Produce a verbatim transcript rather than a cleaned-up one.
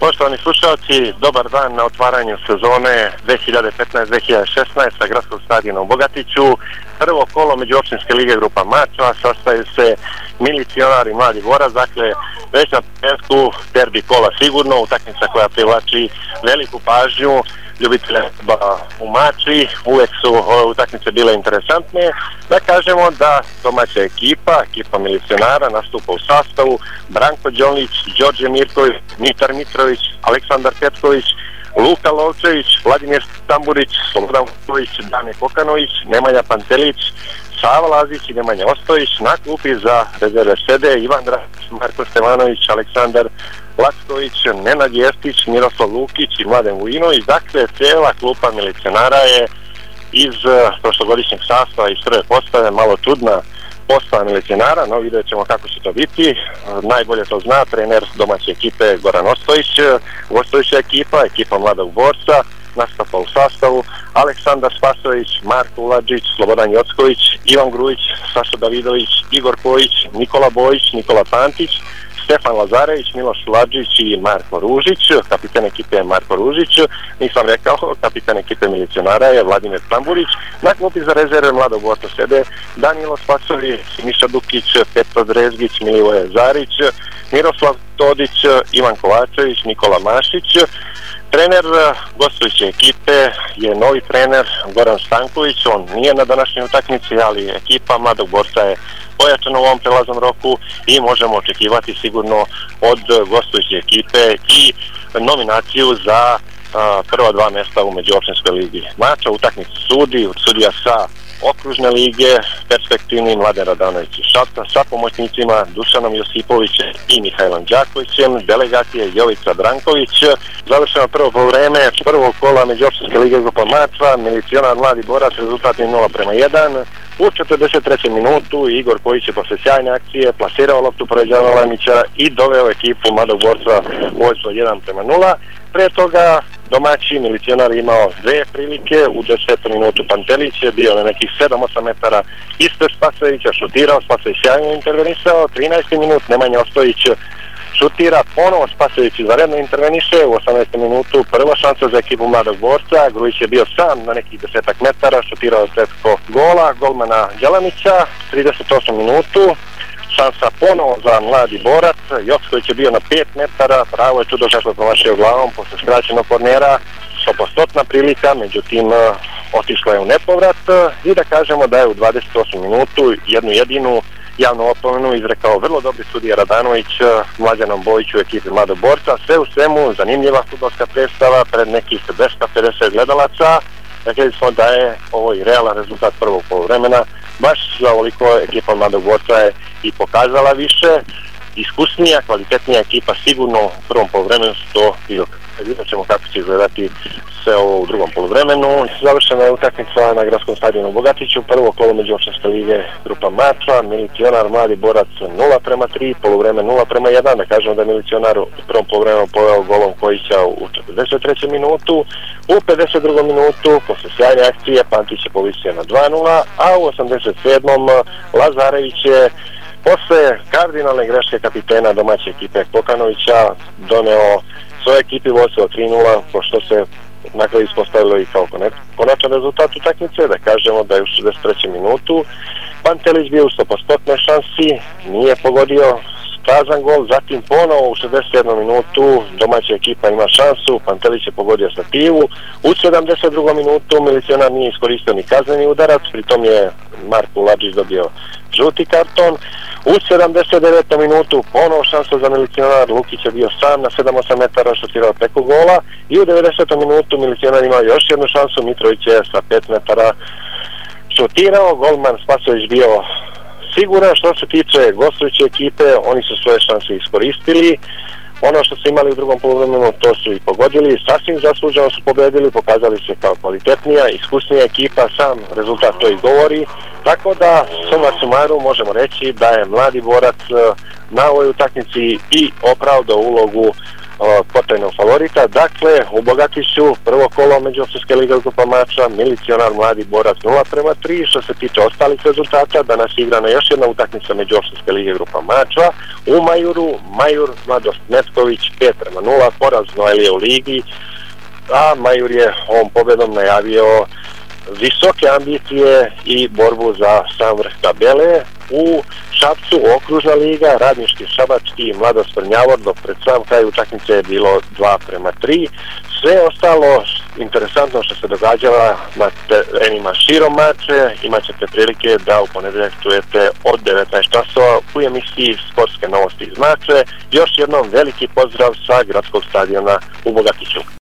Poštovani slušalci, dobar dan na otvaranju sezone dve hiljade petnaeste dve hiljade šesnaeste sa gradskog stadiona u Bogatiću. Prvo kolo Međuopćinske lige grupa Mačva, sastaju se Milicionar i Mladi Borac, dakle već na početku derbi kola sigurno, utakmica koja privlači veliku pažnju ljubitelja u Mačvi, uvek su ove utakmice bile interesantne. Da kažemo da domaća ekipa, ekipa Milicionara nastupa u sastavu Branko Đolić, Đorđe Mirković, Mitar Mitrović, Aleksandar Petković, Luka Lovčević, Vladimir Stamburić, Slobodan Vuković, Dane Kokanović, Nemanja Pantelić, Sava Lazić i Nemanja Ostojić. Na klupi za rezerve sede Ivan Dragić, Marko Stevanović, Aleksandar Lacković, Nenad Jestić, Miroslav Lukić i Mladen Vujinović. Dakle, cijela klupa Milicionara je iz prošlogodišnjeg sastava, iz prve postave, malo čudna postava Milicionara, no vidjet ćemo kako će to biti. Najbolje to zna trener domaće ekipe Goran Ostojić, gostujuća ekipa, ekipa Mladog Borca, nastupa u sastavu Aleksandar Spasović, Marko Uladžić, Slobodan Jocković, Ivan Grujić, Saša Davidović, Igor Kojić, Nikola Bojić, Nikola Pantić, Stefan Lazarević, Miloš Uladžić i Marko Ružić. Kapitan ekipe je Marko Ružić, nisam rekao, kapitan ekipe Milicionara je Vladimir Stamburić. Na klupi za rezerve Mladog Borca sede Danilo Spasović, Miša Dukić, Petar Drezgić, Milivoje Zarić, Miroslav Todić, Ivan Kovačević, Nikola Mašić. Trener gostujuće ekipe je novi trener Goran Stanković, on nije na današnjoj utakmici, ali ekipa Mladog Borca je pojačana u ovom prelaznom roku i možemo očekivati sigurno od gostujuće ekipe i nominaciju za a, prva dva mjesta u Međuopćinskoj ligi Mačva. Utakmicu sudi, sudija sa okružne lige, perspektivni Mladen Radanović iz Šapca, sa pomoćnicima Dušanom Josipovićem i Mihajlom Đakovićem, delegacije Jovica Branković. Završeno prvo poluvreme prvog kola Međuopćinske lige grupa Mačva, Milicionar Mladi Borac, rezultat je nula prema jedan. U četrdeset trećem minutu Igor Kojić je posle sjajne akcije plasirao loptu pored Đana Lemića i doveo ekipu Mladog Borca vojstvo jedan prema nula. Pre toga domaći Milicionar imao dve prilike, u desetom minutu Pantelić je bio na nekih sedam osam metara ispred Spasovića, šutirao, Spasović sjajno intervenisao, trinaesti minut Nemanja Ostojić šutira, ponovo Spasović izvanredno interveniše, u osamnaestom minutu prva šansa za ekipu Mladog Borca, Grujić je bio sam na nekih desetak metara, šutirao preko gola, golmana Đelamića, trideset osmom minutu, šansa ponovo za Mladi Borac, Jocković je bio na pet metara, pravo je čudo kako je promašio glavom posle skraćenog kornera, sto posto prilika, međutim otišla je u nepovrat i da kažemo da je u dvadeset osmom minutu jednu jedinu javnu opomenu izrekao vrlo dobri sudija Radanović Mlađanom Bojiću u ekipi Mladog Borca. Sve u svemu zanimljiva fudbalska predstava pred nekih dvesta pedeset gledalaca. Rekli smo da je ovo i realan rezultat prvog poluvremena. Baš za ovoliko ekipa Mladog Borca je i pokazala više, iskusnija, kvalitetnija ekipa sigurno u prvom poluvremenu to bilo. Vidjet ćemo kako će izgledati sve ovo u drugom poluvremenu. Završena je utakmica na gradskom stadionu u Bogatiću, prvo kolo Međuopćinske lige grupa Mačva, Milicionar Mladi Borac nula prema tri, poluvreme nula prema jedan. Da kažemo da je Milicionar u prvom poluvremenu poveo golom Kojića u četrdeset trećem minutu, u pedeset drugom minutu posle sjajne akcije Pantić je povisio na dva nula, a u osamdeset sedmom Lazarević je posle kardinalne greške kapitena domaće ekipe Kokanovića doneo svoje ekipi vodstvo tri nula, pošto se na kraju ispostavilo i kao konačan rezultat utakmice. Da kažemo da je u šezdeset trećem minutu Pantelić bio u sto posto šansi, nije pogodio prazan gol, zatim ponovo u šezdeset sedmom minutu domaća ekipa ima šansu, Pantelić je pogodio stativu, u sedamdeset drugom minutu Milicionar nije iskoristio ni kazneni udarac, pritom je Marko Uladžić dobio žuti karton. U sedamdeset devetom minutu ponovo šansa za Milicionar, Lukić je bio sam na sedam osam metara, šutirao preko gola i u devedesetom minutu Milicionar imao još jednu šansu, Mitrović je sa pet metara šutirao, golman Spasović bio siguran. Što se tiče gostujuće ekipe, oni su svoje šanse iskoristili. Ono što su imali u drugom poluvremenu, to su i pogodili. Sasvim zasluženo su pobedili, pokazali se kao kvalitetnija, iskusnija ekipa, sam rezultat to i govori. Tako da, suma sumaru, možemo reći da je Mladi Borac na ovoj utakmici i opravdao ulogu potajnog favorita. Dakle, u Bogatiću prvo kolo Međuopštinske lige grupa Mačva, Milicionar Mladi Borac nula prema tri. Što se tiče ostalih rezultata, danas je igrana još jedna utakmica Međuopštinske lige grupa Mačva. U Majuru, Majur Mladost Metković pet prema nula, poraz Noelije u ligi, a Majur je ovom pobedom najavio visoke ambicije i borbu za sam vrh tabele. U Šapcu okružna liga, Radnički Šabački i Mladost Prnjavor, dok pred sam kraj utakmice je bilo dva prema tri. Sve ostalo interesantno što se događalo na terenima širom Mačve imat ćete prilike da u ponedeljak čujete od devetnaest časova u emisiji Sportske novosti iz Mačve. Još jednom veliki pozdrav sa gradskog stadiona u Bogatiću.